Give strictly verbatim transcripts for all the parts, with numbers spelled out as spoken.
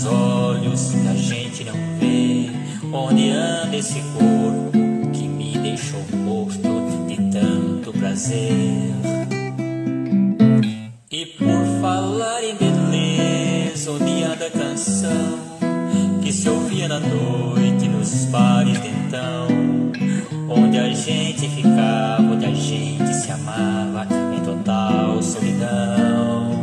os olhos que a gente não vê. Onde anda esse corpo que me deixou morto de tanto prazer? E por falar em beleza, onde anda a canção que se ouvia na noite nos bares de então, onde a gente ficava, onde a gente se amava em total solidão?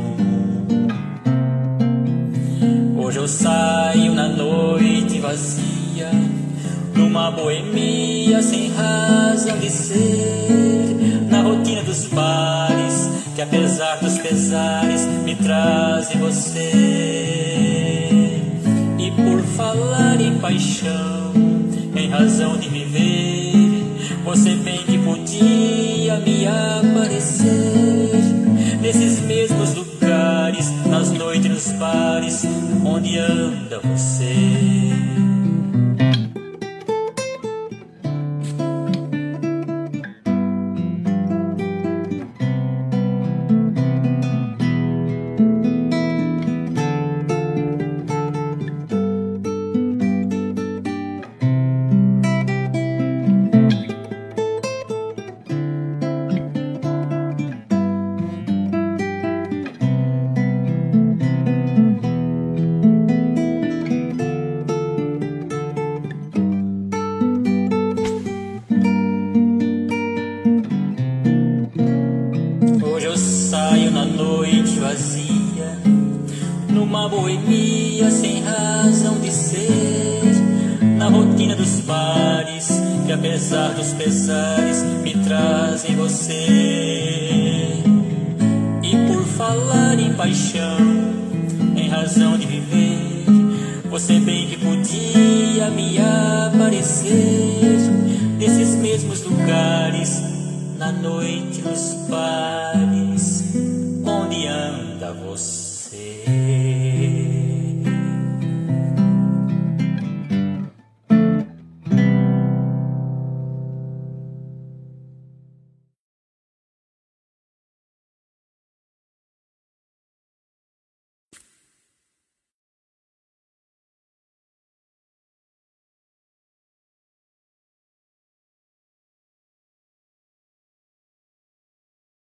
Hoje eu saio na noite vazia, numa boemia sem razão de ser, na rotina dos bares que apesar dos pesares me trazem você. E por falar em paixão, em razão de viver, você bem que podia me aparecer nesses mesmos lugares, nas noites, nos bares, onde anda você? Hoje eu saio na noite vazia, numa boemia sem razão de ser, na rotina dos bares que apesar dos pesares me trazem você. E por falar em paixão, em razão de viver, você bem que podia me aparecer nesses mesmos lugares, na noite, nos bares, onde anda você?